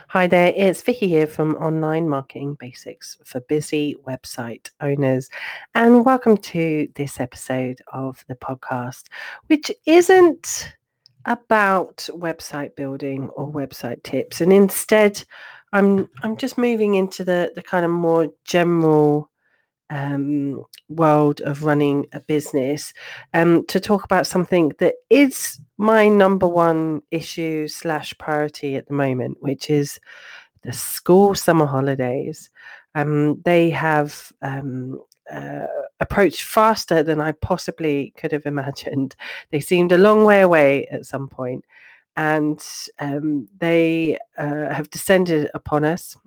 Hi there, it's Vicky here from Online Marketing Basics for Busy Website Owners. And welcome to this episode of the podcast, which isn't about website building or website tips. And instead, I'm just moving into the kind of more general world of running a business to talk about something that is my number one issue / priority at the moment, which is the school summer holidays. They have approached faster than I possibly could have imagined. They seemed a long way away at some point, and they have descended upon us.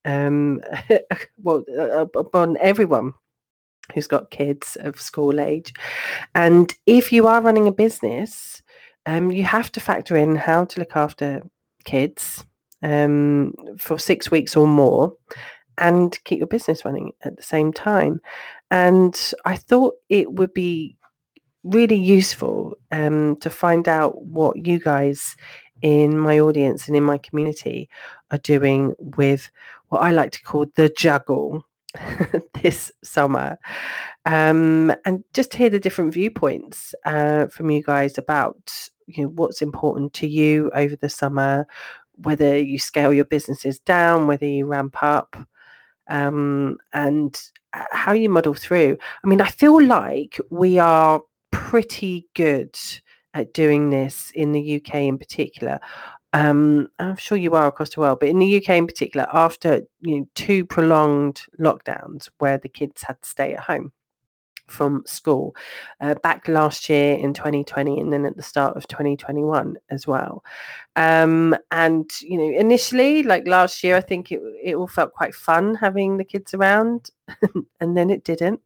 Upon everyone who's got kids of school age. And if you are running a business, you have to factor in how to look after kids for 6 weeks or more and keep your business running at the same time. And I thought it would be really useful to find out what you guys in my audience and in my community are doing with what I like to call the juggle this summer, and just to hear the different viewpoints from you guys about what's important to you over the summer, whether you scale your businesses down, whether you ramp up, and how you model through. I mean, I feel like we are pretty good at doing this in the UK in particular. I'm sure you are across the world, but in the UK in particular, after 2 prolonged lockdowns where the kids had to stay at home from school, back last year in 2020 and then at the start of 2021 as well. And initially, like last year, I think it all felt quite fun having the kids around, and then it didn't.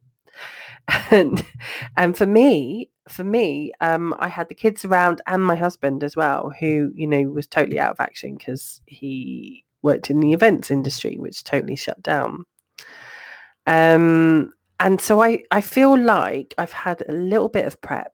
And for me, I had the kids around and my husband as well, who was totally out of action because he worked in the events industry, which totally shut down. And so I feel like I've had a little bit of prep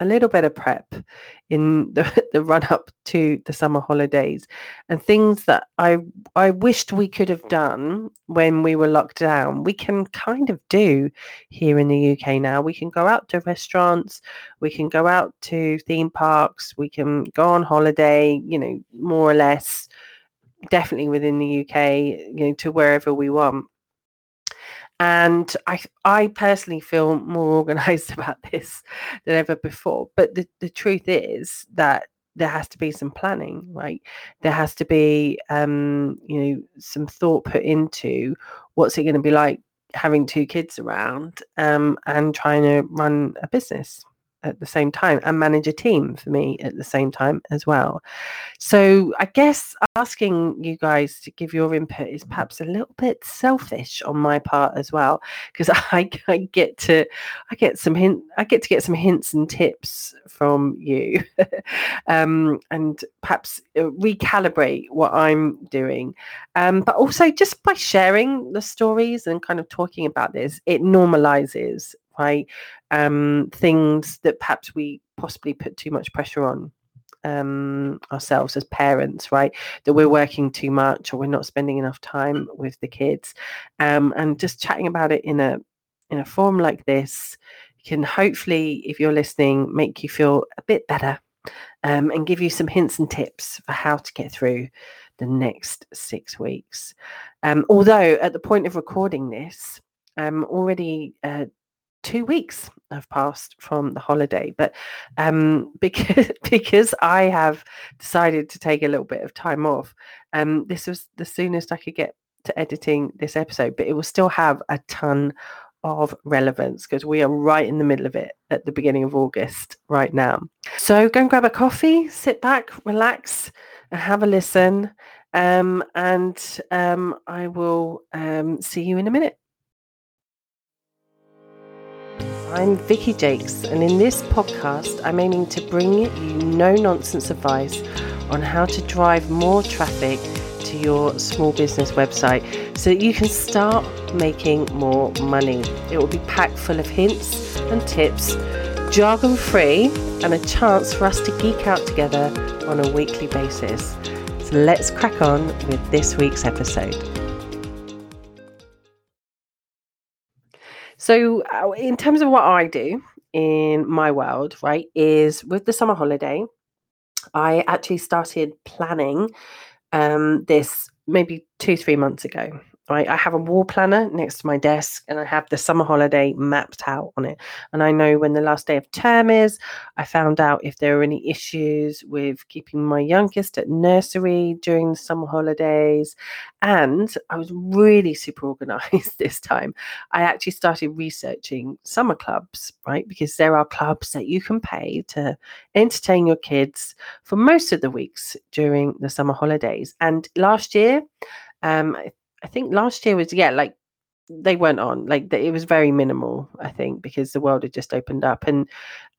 in the run up to the summer holidays, and things that I wished we could have done when we were locked down, we can kind of do here in the UK now. We can go out to restaurants, we can go out to theme parks, we can go on holiday, more or less, definitely within the UK, to wherever we want. And I personally feel more organized about this than ever before. But the truth is that there has to be some planning, right? There has to be, some thought put into what's it going to be like having 2 kids around, and trying to run a business at the same time and manage a team for me at the same time as well. So I guess asking you guys to give your input is perhaps a little bit selfish on my part as well, because I get to get some hints and tips from you, and perhaps recalibrate what I'm doing. But also just by sharing the stories and kind of talking about this, it normalizes, right? Things that perhaps we possibly put too much pressure on ourselves as parents, right? That we're working too much or we're not spending enough time with the kids, and just chatting about it in a forum like this can hopefully, if you're listening, make you feel a bit better, and give you some hints and tips for how to get through the next 6 weeks. Although at the point of recording this, already 2 weeks have passed from the holiday, but because I have decided to take a little bit of time off, this was the soonest I could get to editing this episode, but it will still have a ton of relevance because we are right in the middle of it at the beginning of August right now. So go and grab a coffee, sit back, relax, and have a listen, and I will see you in a minute. I'm Vicky Jakes, and in this podcast, I'm aiming to bring you no-nonsense advice on how to drive more traffic to your small business website so that you can start making more money. It will be packed full of hints and tips, jargon-free, and a chance for us to geek out together on a weekly basis. So let's crack on with this week's episode. So in terms of what I do in my world, right, is with the summer holiday, I actually started planning this maybe 2-3 months ago. Right, I have a wall planner next to my desk, and I have the summer holiday mapped out on it. And I know when the last day of term is. I found out if there are any issues with keeping my youngest at nursery during the summer holidays. And I was really super organized this time. I actually started researching summer clubs, right? Because there are clubs that you can pay to entertain your kids for most of the weeks during the summer holidays. And last year, I think last year was, like, they weren't on, like, it was very minimal, I think, because the world had just opened up. And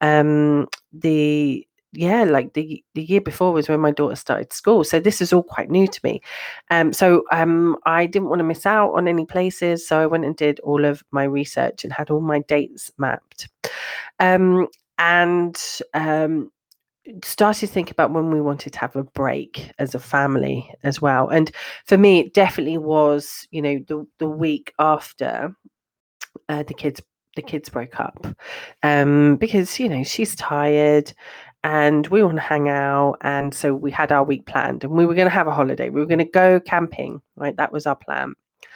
the like the year before was when my daughter started school, so this is all quite new to me. So I didn't want to miss out on any places, so I went and did all of my research and had all my dates mapped. And started to think about when we wanted to have a break as a family as well. And for me, it definitely was, the week after the kids broke up, because she's tired and we want to hang out, and so we had our week planned, and we were going to have a holiday. We were going to go camping, right? That was our plan.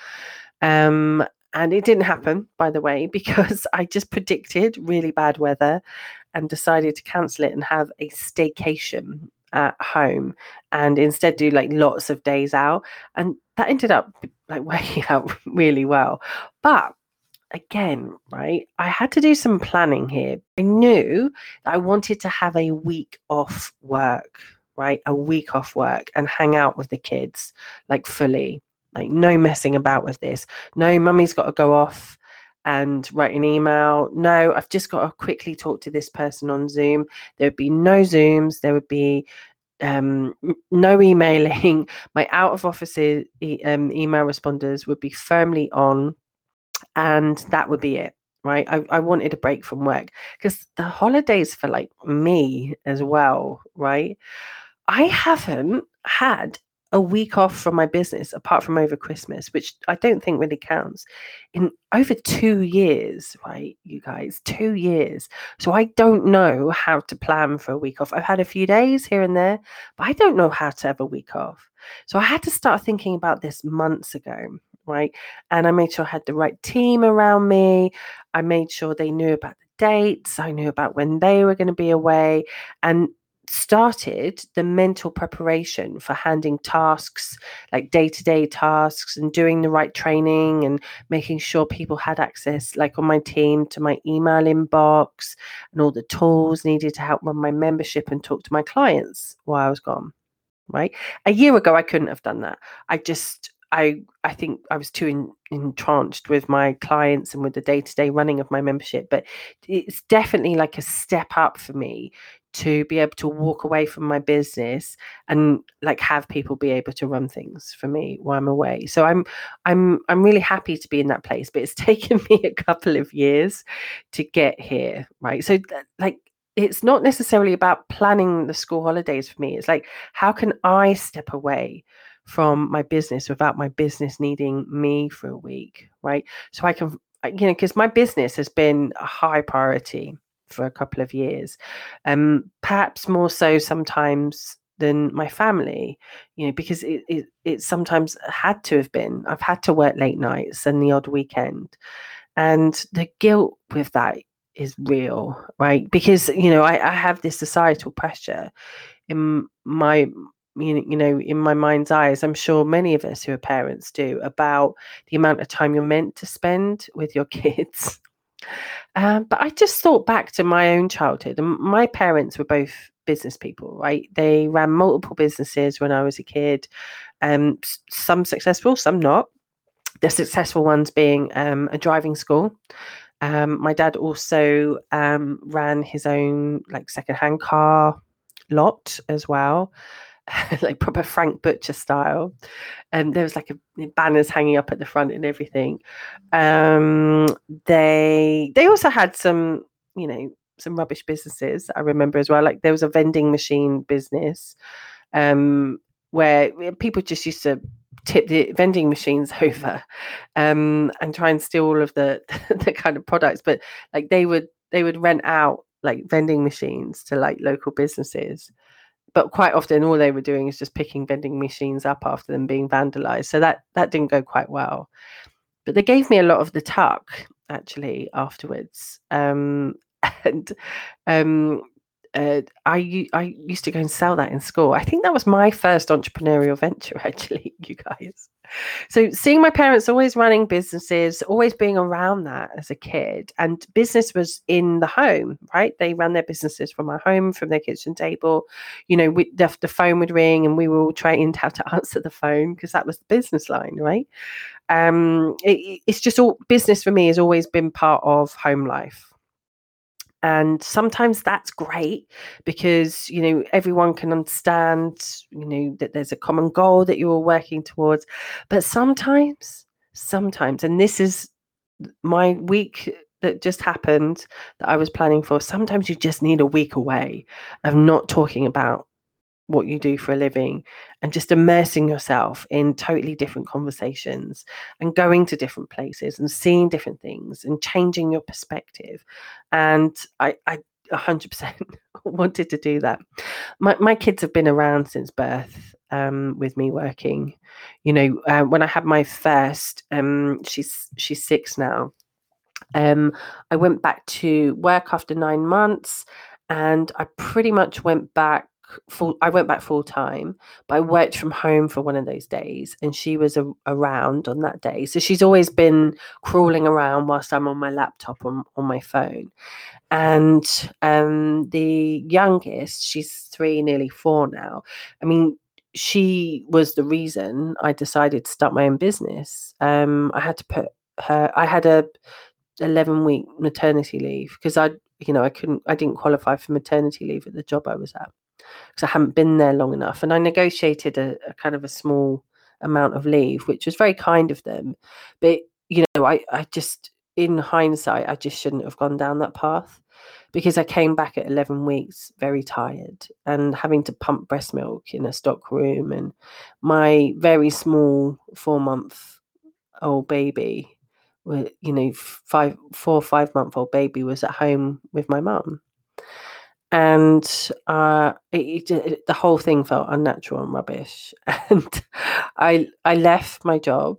And it didn't happen, by the way, because I just predicted really bad weather and decided to cancel it and have a staycation at home, and instead do like lots of days out. And that ended up like working out really well. But again, right, I had to do some planning here. I knew that I wanted to have a week off work, right? A week off work and hang out with the kids, like, fully. Like, no messing about with this. No, mummy's got to go off and write an email. No, I've just got to quickly talk to this person on Zoom. There would be no Zooms. There would be no emailing. My out of office email responders would be firmly on, and that would be it. Right. I wanted a break from work because the holidays for, like, me as well. Right. I haven't had a week off from my business apart from over Christmas, which I don't think really counts, in over 2 years, right, you guys? 2 years. So I don't know how to plan for a week off. I've had a few days here and there, but I don't know how to have a week off. So I had to start thinking about this months ago, right? And I made sure I had the right team around me. I made sure they knew about the dates. I knew about when they were going to be away, and started the mental preparation for handing tasks, like day-to-day tasks, and doing the right training and making sure people had access, like on my team, to my email inbox and all the tools needed to help run my membership and talk to my clients while I was gone. Right. A year ago, I couldn't have done that. I think I was too entranced with my clients and with the day-to-day running of my membership. But it's definitely like a step up for me to be able to walk away from my business and, like, have people be able to run things for me while I'm away. So I'm really happy to be in that place. But it's taken me a couple of years to get here. Right. So like, it's not necessarily about planning the school holidays for me. It's like, how can I step away from my business without my business needing me for a week, right? So I can, because my business has been a high priority for a couple of years, perhaps more so sometimes than my family, because it sometimes had to have been. I've had to work late nights and the odd weekend, and the guilt with that is real, right? Because I have this societal pressure in my in my mind's eyes. I'm sure many of us who are parents do, about the amount of time you're meant to spend with your kids. But I just thought back to my own childhood, and my parents were both business people, right? They ran multiple businesses when I was a kid, some successful, some not. The successful ones being a driving school. My dad also ran his own, like, secondhand car lot as well, like proper Frank Butcher style. And there was like banners hanging up at the front and everything. They also had some, some rubbish businesses, I remember, as well. Like, there was a vending machine business. where people just used to tip the vending machines over and try and steal all of the the kind of products. But like they would rent out like vending machines to like local businesses. But quite often all they were doing is just picking vending machines up after them being vandalized. So that didn't go quite well. But they gave me a lot of the tuck actually afterwards. And um, I used to go and sell that in school. I think that was my first entrepreneurial venture, actually, you guys. So seeing my parents always running businesses, always being around that as a kid, and business was in the home, right? They ran their businesses from our home, from their kitchen table. You know, the phone would ring, and we were all trained how to answer the phone because that was the business line, right? It's just all business for me has always been part of home life. And sometimes that's great because, you know, everyone can understand, you know, that there's a common goal that you're all working towards. But sometimes, and this is my week that just happened that I was planning for, sometimes you just need a week away of not talking about what you do for a living and just immersing yourself in totally different conversations and going to different places and seeing different things and changing your perspective. And I 100% wanted to do that. My kids have been around since birth, with me working. You know, when I had my first, she's 6 now. I went back to work after 9 months, and I pretty much went back full time, but I worked from home for one of those days, and she was around on that day. So she's always been crawling around whilst I'm on my laptop on my phone. And the youngest, she's 3, nearly 4 now. I mean, she was the reason I decided to start my own business. I had to put her. I had a 11-week maternity leave because I didn't qualify for maternity leave at the job I was at because I hadn't been there long enough. And I negotiated a kind of a small amount of leave, which was very kind of them. But, you know, I just, in hindsight, I just shouldn't have gone down that path because I came back at 11 weeks very tired and having to pump breast milk in a stock room. And my very small 4-month-old baby, you know, 5-month-old baby was at home with my mum. And the whole thing felt unnatural and rubbish. And I left my job,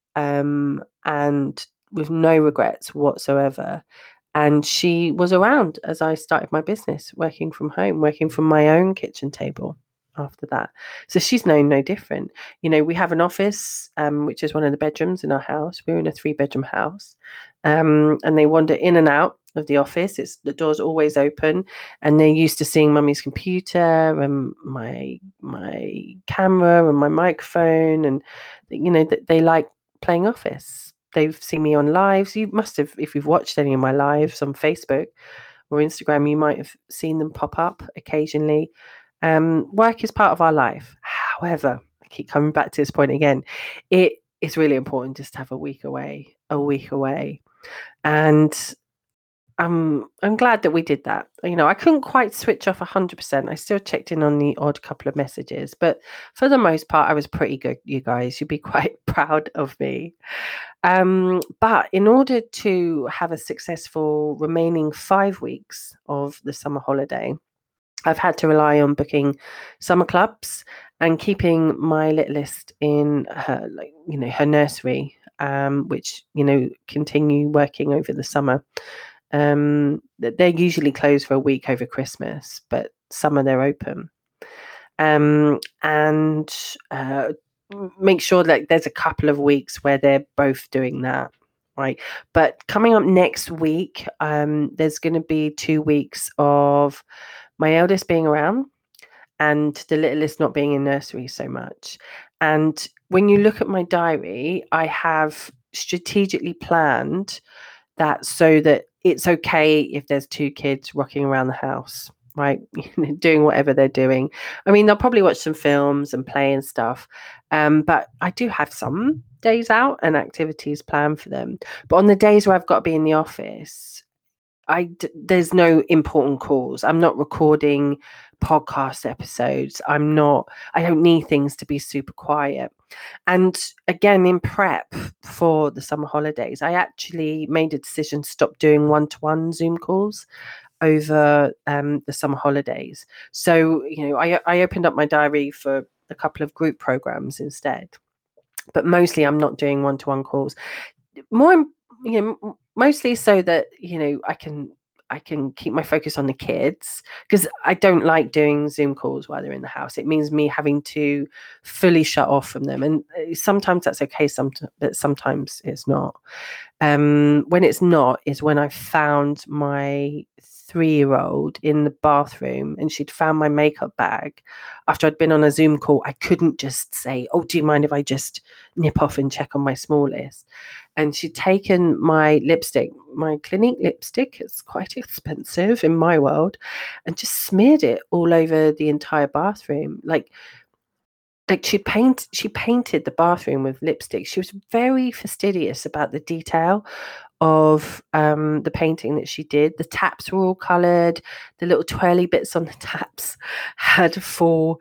and with no regrets whatsoever. And she was around as I started my business, working from home, working from my own kitchen table after that. So she's known no different. You know, we have an office, which is one of the bedrooms in our house. We're in a 3-bedroom house. And they wander in and out of the office. The door's always open, and they're used to seeing mummy's computer and my camera and my microphone, and you know they like playing office. They've seen me on lives. You must have, if you've watched any of my lives on Facebook or Instagram, you might have seen them pop up occasionally. Work is part of our life. However, I keep coming back to this point again. It is really important just to have a week away. And I'm glad that we did that. You know, I couldn't quite switch off 100%. I still checked in on the odd couple of messages, but for the most part, I was pretty good, you guys. You'd be quite proud of me. But in order to have a successful remaining 5 weeks of the summer holiday, I've had to rely on booking summer clubs and keeping my littlest in her, like, you know, her nursery, which, you know, continue working over the summer. They're usually closed for a week over Christmas, but summer they're open. And make sure that there's a couple of weeks where they're both doing that, right? But coming up next week, there's going to be 2 weeks of my eldest being around and the littlest not being in nursery so much. And when you look at my diary, I have strategically planned that so that it's okay if there's 2 kids rocking around the house, right? Doing whatever they're doing. I mean, they'll probably watch some films and play and stuff. But I do have some days out and activities planned for them. But on the days where I've got to be in the office, there's no important calls. I'm not recording podcast episodes. I don't need things to be super quiet. And again, in prep for the summer holidays, I actually made a decision to stop doing one-to-one Zoom calls over the summer holidays. So, I opened up my diary for a couple of group programs instead. But mostly I'm not doing one-to-one calls. Mostly so that, I can keep my focus on the kids, because I don't like doing Zoom calls while they're in the house. It means me having to fully shut off from them. And sometimes that's okay, but sometimes it's not. When it's not is when I found my 3-year-old in the bathroom, and she'd found my makeup bag after I'd been on a Zoom call. I couldn't just say, "Oh, do you mind if I just nip off and check on my smallest?" And she'd taken my lipstick, my Clinique lipstick, it's quite expensive in my world, and just smeared it all over the entire bathroom. Like she painted the bathroom with lipstick. She was very fastidious about the detail of the painting that she did. The taps were all coloured. The little twirly bits on the taps had full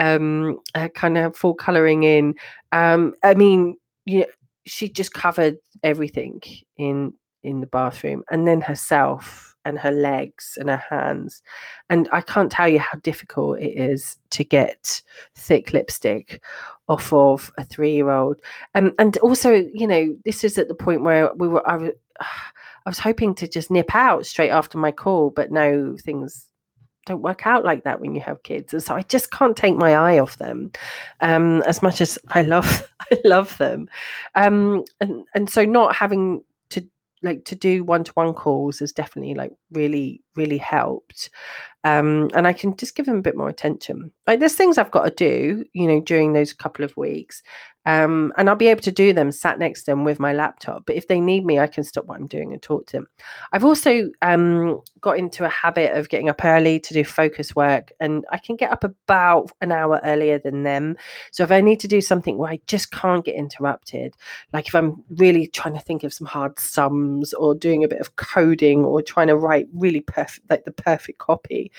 colouring in. I mean, she just covered everything in the bathroom, and then herself and her legs and her hands. And I can't tell you how difficult it is to get thick lipstick off of a 3-year-old. And also, this is at the point where I was hoping to just nip out straight after my call, but no, things don't work out like that when you have kids. And so I just can't take my eye off them, as much as I love them. And so not having to do one-to-one calls has definitely really, really helped. And I can just give them a bit more attention. Like, there's things I've got to do, during those couple of weeks. And I'll be able to do them sat next to them with my laptop. But if they need me, I can stop what I'm doing and talk to them. I've also got into a habit of getting up early to do focus work, and I can get up about an hour earlier than them. So if I need to do something where I just can't get interrupted, like if I'm really trying to think of some hard sums, or doing a bit of coding, or trying to write really perfect, like the perfect copy,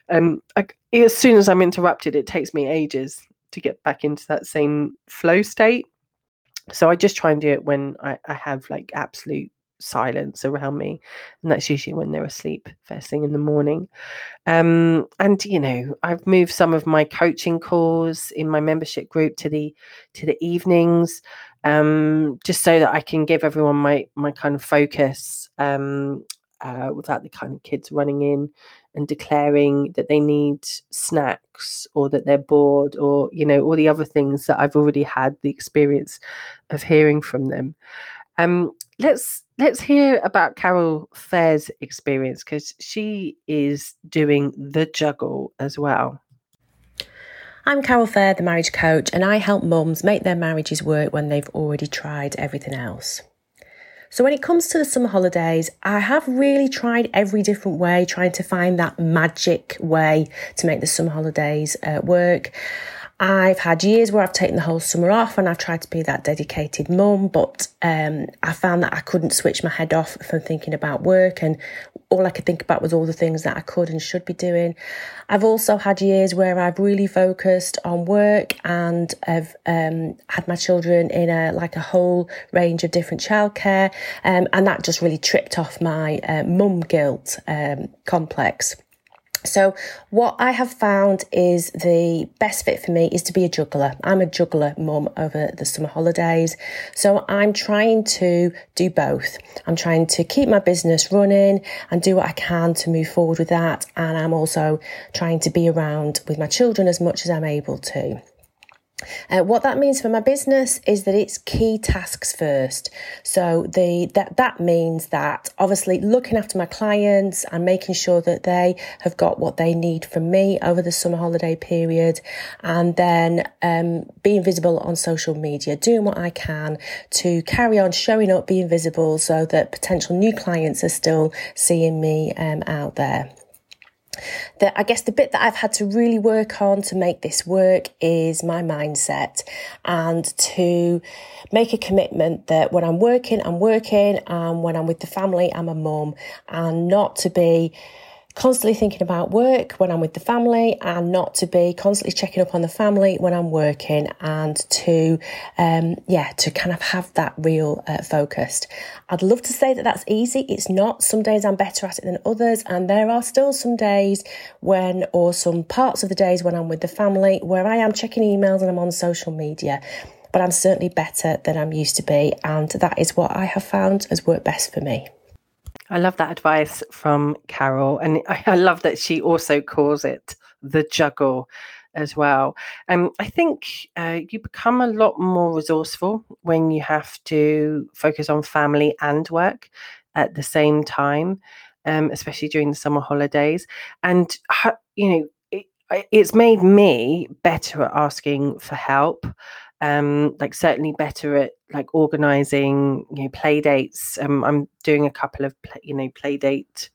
as soon as I'm interrupted, it takes me ages to get back into that same flow state. So I just try and do it when I have absolute silence around me, and that's usually when they're asleep first thing in the morning. And I've moved some of my coaching calls in my membership group to the evenings, just so that I can give everyone my kind of focus, without the kind of kids running in and declaring that they need snacks, or that they're bored, or all the other things that I've already had the experience of hearing from them. Let's hear about Carol Fair's experience, because she is doing the juggle as well. I'm Carol Fair, the marriage coach, and I help mums make their marriages work when they've already tried everything else. So when it comes to the summer holidays, I have really tried every different way, trying to find that magic way to make the summer holidays work. I've had years where I've taken the whole summer off and I've tried to be that dedicated mum, but I found that I couldn't switch my head off from thinking about work, and all I could think about was all the things that I could and should be doing. I've also had years where I've really focused on work and have had my children in a whole range of different childcare, and that just really tripped off my mum guilt complex. So what I have found is the best fit for me is to be a juggler. I'm a juggler mum over the summer holidays. So I'm trying to do both. I'm trying to keep my business running and do what I can to move forward with that. And I'm also trying to be around with my children as much as I'm able to. What that means for my business is that it's key tasks first. So that means that obviously looking after my clients and making sure that they have got what they need from me over the summer holiday period, and then being visible on social media, doing what I can to carry on showing up, being visible, so that potential new clients are still seeing me out there. I guess the bit that I've had to really work on to make this work is my mindset, and to make a commitment that when I'm working, and when I'm with the family, I'm a mum, and not to be constantly thinking about work when I'm with the family, and not to be constantly checking up on the family when I'm working, and to kind of have that real focused. I'd love to say that that's easy. It's not. Some days I'm better at it than others, and there are still some days or some parts of the days when I'm with the family where I am checking emails and I'm on social media. But I'm certainly better than I'm used to be, and that is what I have found has worked best for me. I love that advice from Carol, and I love that she also calls it the juggle as well. I think you become a lot more resourceful when you have to focus on family and work at the same time, especially during the summer holidays. And it's made me better at asking for help. Like certainly better at like organizing, play dates. I'm doing a couple of play date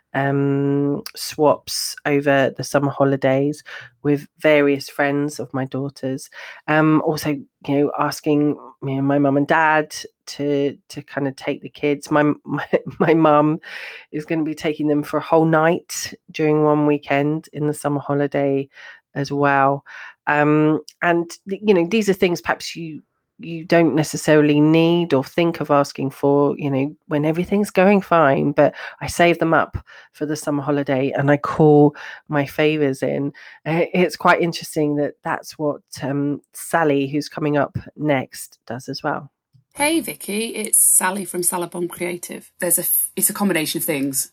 swaps over the summer holidays with various friends of my daughters. Also, asking my mum and dad to kind of take the kids. My mum is going to be taking them for a whole night during one weekend in the summer holiday as well. And these are things perhaps you don't necessarily need or think of asking for, when everything's going fine, but I save them up for the summer holiday and I call my favors in. It's quite interesting that that's what Sally, who's coming up next, does as well. Hey Vicky, it's Sally from Salabomb Creative. It's a combination of things.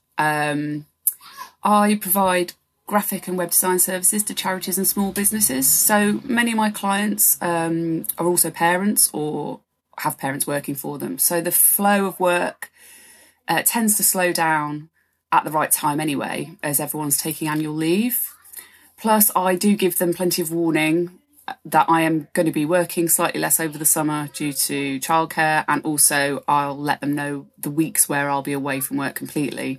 I provide graphic and web design services to charities and small businesses. So many of my clients are also parents or have parents working for them. So the flow of work tends to slow down at the right time anyway, as everyone's taking annual leave. Plus, I do give them plenty of warning that I am going to be working slightly less over the summer due to childcare, and also I'll let them know the weeks where I'll be away from work completely.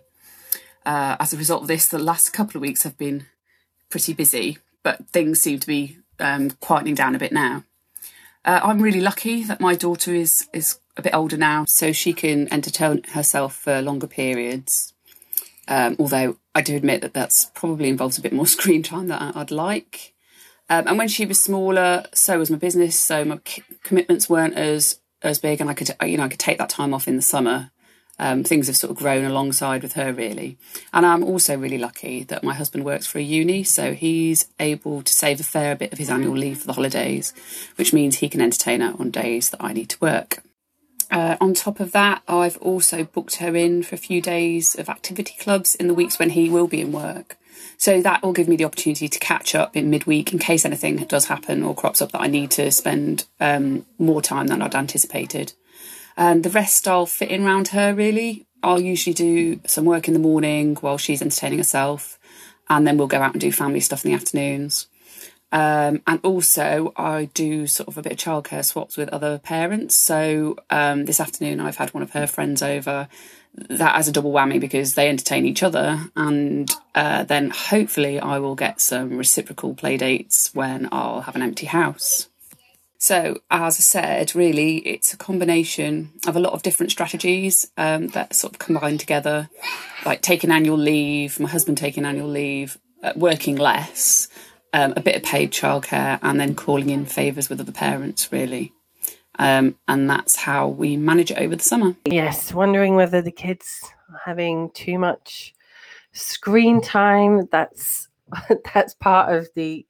As a result of this, the last couple of weeks have been pretty busy, but things seem to be quietening down a bit now. I'm really lucky that my daughter is a bit older now, so she can entertain herself for longer periods. Although I do admit that that's probably involves a bit more screen time than I'd like. And when she was smaller, so was my business, so my commitments weren't as big, and I could take that time off in the summer. Things have sort of grown alongside with her, really. And I'm also really lucky that my husband works for a uni, so he's able to save a fair bit of his annual leave for the holidays, which means he can entertain her on days that I need to work. On top of that, I've also booked her in for a few days of activity clubs in the weeks when he will be in work. So that will give me the opportunity to catch up in midweek in case anything does happen or crops up that I need to spend more time than I'd anticipated. And the rest I'll fit in around her, really. I'll usually do some work in the morning while she's entertaining herself, and then we'll go out and do family stuff in the afternoons. And also I do sort of a bit of childcare swaps with other parents. So this afternoon I've had one of her friends over. That as a double whammy because they entertain each other, and then hopefully I will get some reciprocal play dates when I'll have an empty house. So, as I said, really, it's a combination of a lot of different strategies that sort of combine together, like taking annual leave, my husband taking annual leave, working less, a bit of paid childcare, and then calling in favours with other parents, really. And that's how we manage it over the summer. Yes, wondering whether the kids are having too much screen time. That's part of the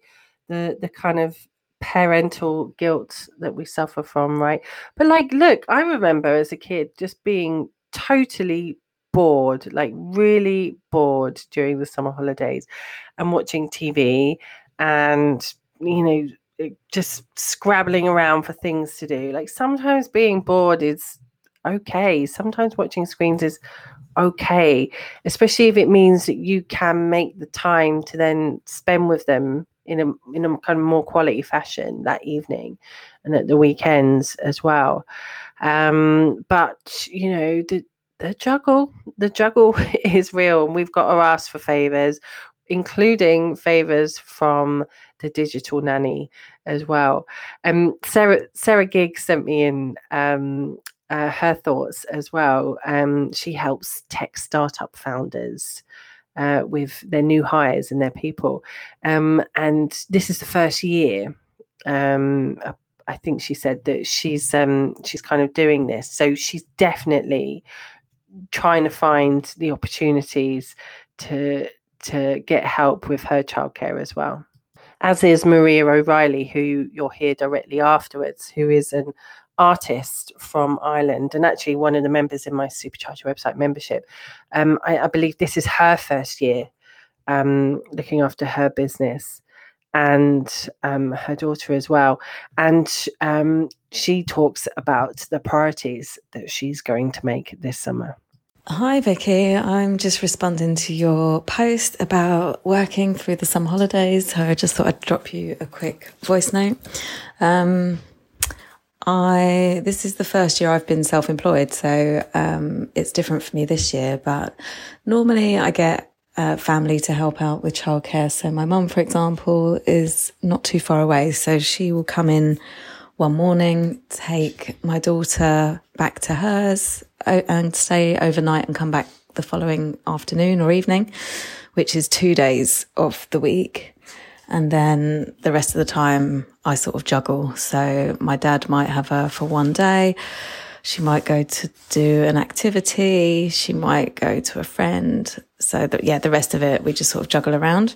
kind of parental guilt that we suffer from, right? But look, I remember as a kid just being totally bored, like really bored during the summer holidays and watching TV and just scrabbling around for things to do. Like sometimes being bored is okay, sometimes watching screens is okay, especially if it means that you can make the time to then spend with them in a kind of more quality fashion that evening and at the weekends as well. But the juggle is real, and we've got to ask for favors, including favors from the digital nanny as well. Sarah Gigg sent me in her thoughts as well. She helps tech startup founders with their new hires and their people. And this is the first year. I think she said that she's kind of doing this. So she's definitely trying to find the opportunities to get help with her childcare as well. As is Maria O'Reilly, who you'll hear directly afterwards, who is an artist from Ireland and actually one of the members in my Supercharger website membership. I believe this is her first year looking after her business and her daughter as well. And she talks about the priorities that she's going to make this summer. Hi Vicky, I'm just responding to your post about working through the summer holidays. So I just thought I'd drop you a quick voice note. This is the first year I've been self-employed, so it's different for me this year, but normally I get family to help out with childcare. So my mum, for example, is not too far away, so she will come in one morning, take my daughter back to hers and stay overnight and come back the following afternoon or evening, which is 2 days of the week. And then the rest of the time I sort of juggle. So my dad might have her for one day. She might go to do an activity. She might go to a friend. So the rest of it, we just sort of juggle around.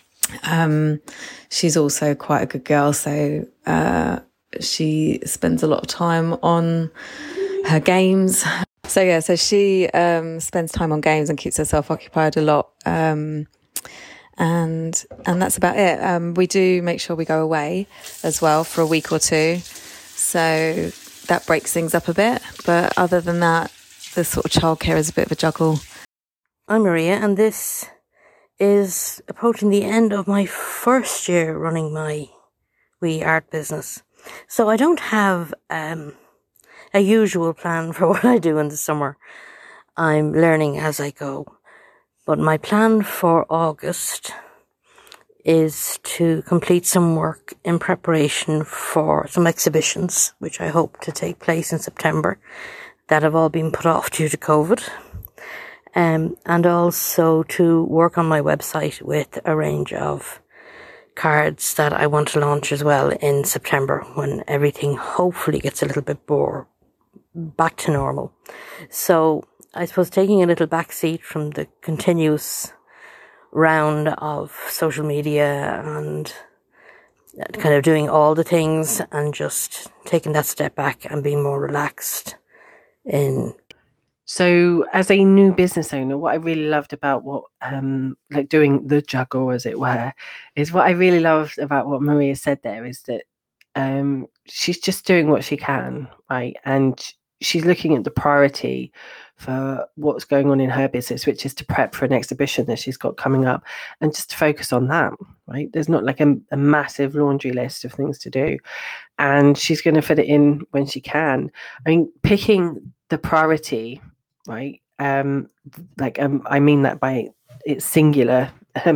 She's also quite a good girl. So, she spends a lot of time on her games. So she spends time on games and keeps herself occupied a lot. And that's about it. We do make sure we go away as well for a week or two. So that breaks things up a bit. But other than that, the sort of childcare is a bit of a juggle. I'm Maria, and this is approaching the end of my first year running my wee art business. So I don't have a usual plan for what I do in the summer. I'm learning as I go. But my plan for August is to complete some work in preparation for some exhibitions, which I hope to take place in September, that have all been put off due to COVID. And also to work on my website with a range of cards that I want to launch as well in September, when everything hopefully gets a little bit more back to normal. So I suppose taking a little backseat from the continuous round of social media and kind of doing all the things and just taking that step back and being more relaxed in. So as a new business owner, what I really loved about what, like doing the juggle, as it were, is what I really loved about what Maria said there is that she's just doing what she can, right? And she's looking at the priority for what's going on in her business, which is to prep for an exhibition that she's got coming up and just to focus on that, right? There's not like a massive laundry list of things to do. And she's going to fit it in when she can. I mean, picking the priority, right? I mean that by its singular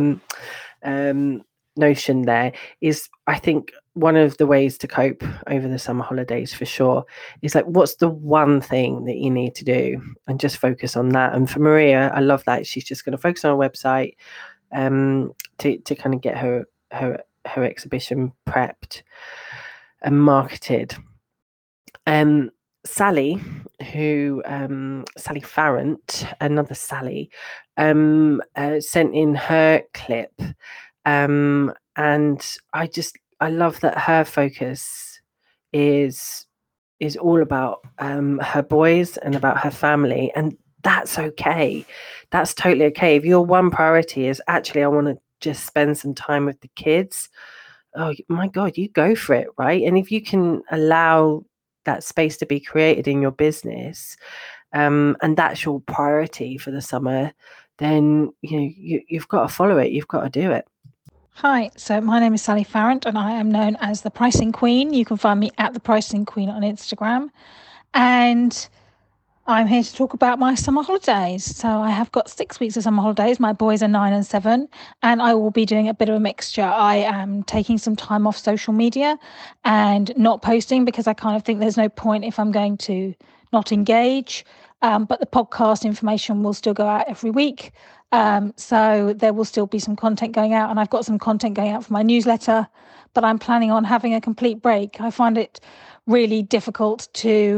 notion there is, I think, one of the ways to cope over the summer holidays for sure is like, what's the one thing that you need to do and just focus on that. And for Maria, I love that she's just going to focus on her website to kind of get her exhibition prepped and marketed. Sally, Sally Farrant, another Sally, sent in her clip, and I love that her focus is all about her boys and about her family, and that's okay. That's totally okay. If your one priority is actually I want to just spend some time with the kids, oh my God, you go for it, right? And if you can allow that space to be created in your business, and that's your priority for the summer, then you've got to follow it. You've got to do it. Hi, so my name is Sally Farrant and I am known as the Pricing Queen. You can find me at the Pricing Queen on Instagram. And I'm here to talk about my summer holidays. So I have got 6 weeks of summer holidays. My boys are 9 and 7, and I will be doing a bit of a mixture. I am taking some time off social media and not posting because I kind of think there's no point if I'm going to not engage. But the podcast information will still go out every week. So there will still be some content going out, and I've got some content going out for my newsletter, but I'm planning on having a complete break. I find it really difficult to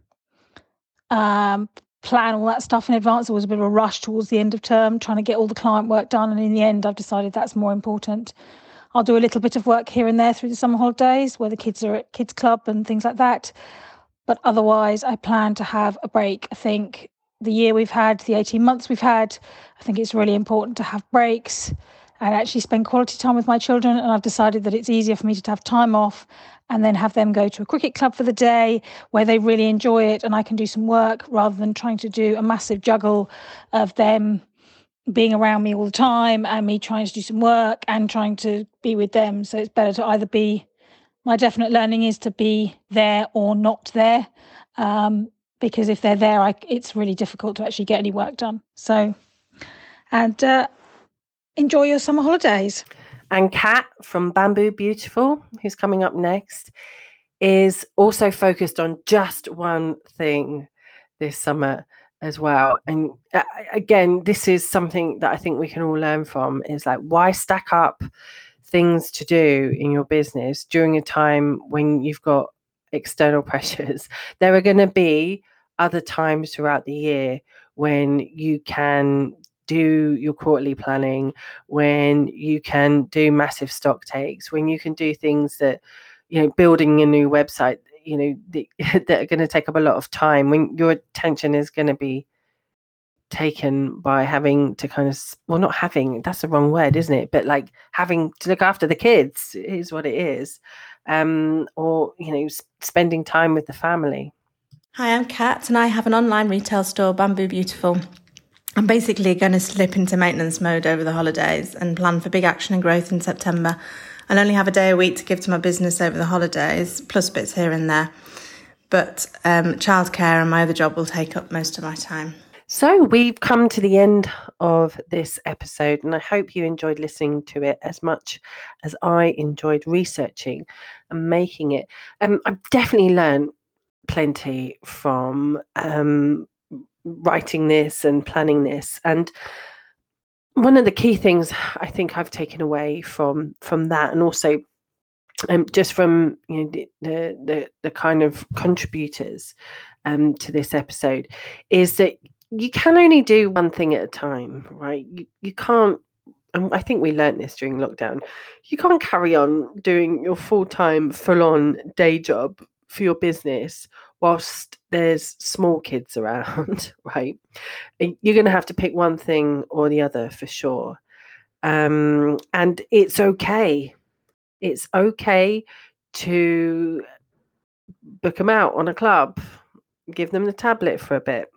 plan all that stuff in advance. There was a bit of a rush towards the end of term, trying to get all the client work done. And in the end, I've decided that's more important. I'll do a little bit of work here and there through the summer holidays where the kids are at kids club and things like that. But otherwise, I plan to have a break. I think the year we've had, the 18 months we've had, I think it's really important to have breaks and actually spend quality time with my children. And I've decided that it's easier for me to have time off and then have them go to a cricket club for the day where they really enjoy it and I can do some work rather than trying to do a massive juggle of them being around me all the time and me trying to do some work and trying to be with them. So it's better to either be, my definite learning is to be there or not there, because if they're there, it's really difficult to actually get any work done. So, and enjoy your summer holidays. And Kat from Bamboo Beautiful, who's coming up next, is also focused on just one thing this summer as well. And again, this is something that I think we can all learn from, is like, why stack up things to do in your business during a time when you've got external pressures? There are going to be other times throughout the year when you can do your quarterly planning, when you can do massive stock takes, when you can do things that, building a new website, that are going to take up a lot of time, when your attention is going to be taken by having to not having, that's the wrong word, isn't it? But like having to look after the kids is what it is. Or, spending time with the family. Hi, I'm Kat and I have an online retail store, Bamboo Beautiful. I'm basically going to slip into maintenance mode over the holidays and plan for big action and growth in September. I'll only have a day a week to give to my business over the holidays, plus bits here and there. But childcare and my other job will take up most of my time. So we've come to the end of this episode, and I hope you enjoyed listening to it as much as I enjoyed researching and making it. I've definitely learned plenty from writing this and planning this, and one of the key things I think I've taken away from that, and also just from the kind of contributors to this episode, is that you can only do one thing at a time, right? You can't, and I think we learned this during lockdown, you can't carry on doing your full-time, full-on day job for your business whilst there's small kids around, right? You're going to have to pick one thing or the other for sure. And it's okay. It's okay to book them out on a club, give them the tablet for a bit,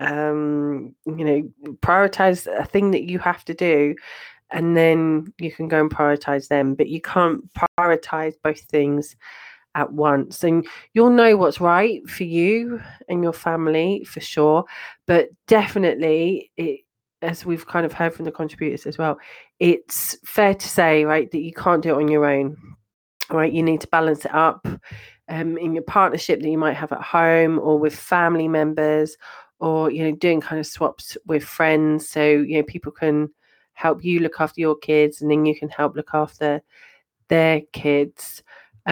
prioritize a thing that you have to do, and then you can go and prioritize them. But you can't prioritize both things at once, and you'll know what's right for you and your family for sure. But definitely, as we've kind of heard from the contributors as well, it's fair to say, right, that you can't do it on your own. Right, you need to balance it up in your partnership that you might have at home or with family members, or doing kind of swaps with friends, so people can help you look after your kids and then you can help look after their kids.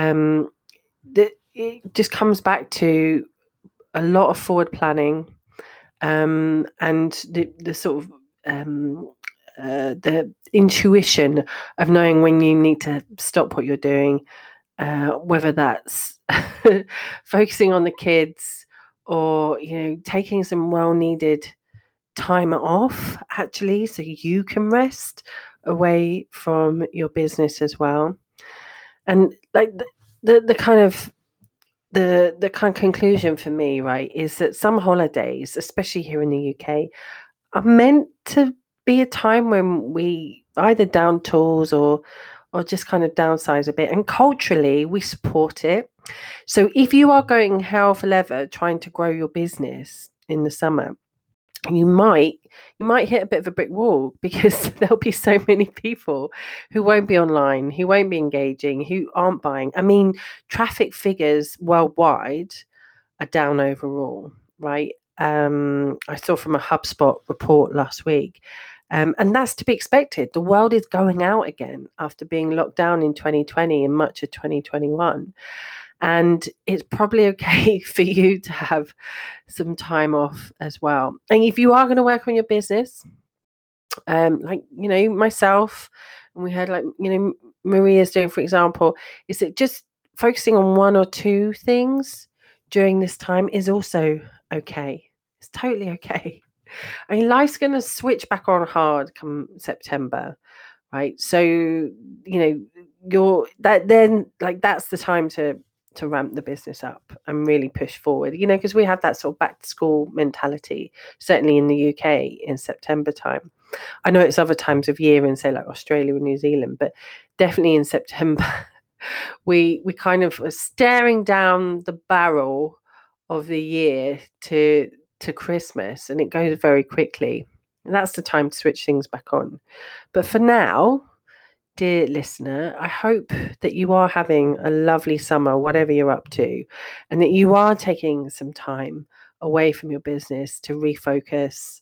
It just comes back to a lot of forward planning, and the sort of the intuition of knowing when you need to stop what you're doing, whether that's focusing on the kids or taking some well-needed time off actually, so you can rest away from your business as well. And like the kind of conclusion for me, right, is that some holidays, especially here in the UK, are meant to be a time when we either down tools or just kind of downsize a bit, and culturally we support it. So if you are going hell for leather trying to grow your business, in the summer, you might hit a bit of a brick wall, because there'll be so many people who won't be online, who won't be engaging, who aren't buying. I mean, traffic figures worldwide are down overall, right? I saw from a HubSpot report last week, and that's to be expected. The world is going out again after being locked down in 2020 and much of 2021. And it's probably okay for you to have some time off as well. And if you are going to work on your business, like, myself, and we had, like, Maria's doing, for example, is it just focusing on one or two things during this time is also okay. It's totally okay. I mean, life's going to switch back on hard come September, right? So, that's the time to ramp the business up and really push forward, because we have that sort of back to school mentality, certainly in the UK in September time. I know it's other times of year in, say, like Australia and New Zealand, but definitely in September, we kind of are staring down the barrel of the year to Christmas, and it goes very quickly. And that's the time to switch things back on. But for now, dear listener, I hope that you are having a lovely summer, whatever you're up to, and that you are taking some time away from your business to refocus,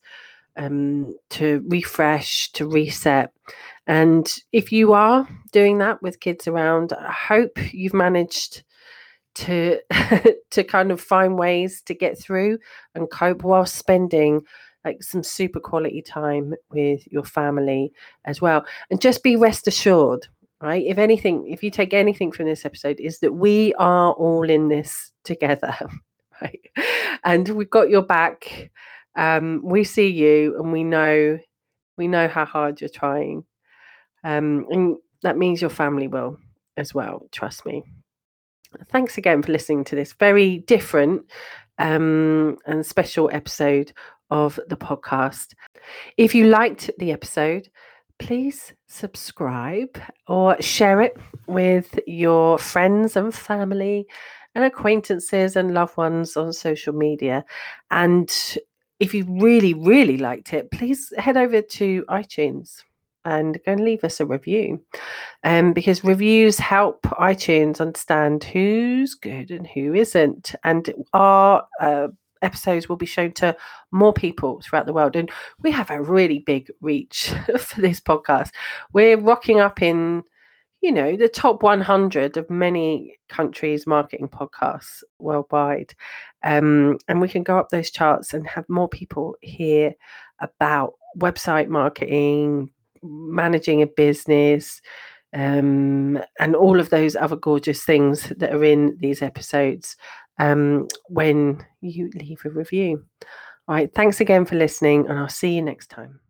to refresh, to reset. And if you are doing that with kids around, I hope you've managed to to kind of find ways to get through and cope while spending like some super quality time with your family as well. And just be rest assured, right? If you take anything from this episode, is that we are all in this together, right? And we've got your back. We see you, and we know how hard you're trying. And that means your family will as well, trust me. Thanks again for listening to this very different and special episode of the podcast. If you liked the episode, please subscribe or share it with your friends and family and acquaintances and loved ones on social media. And if you really, really liked it, please head over to iTunes and go and leave us a review, because reviews help iTunes understand who's good and who isn't, and our episodes will be shown to more people throughout the world. And we have a really big reach for this podcast. We're rocking up in the top 100 of many countries' marketing podcasts worldwide, and we can go up those charts and have more people hear about website marketing, managing a business, and all of those other gorgeous things that are in these episodes, when you leave a review. All right, thanks again for listening, and I'll see you next time.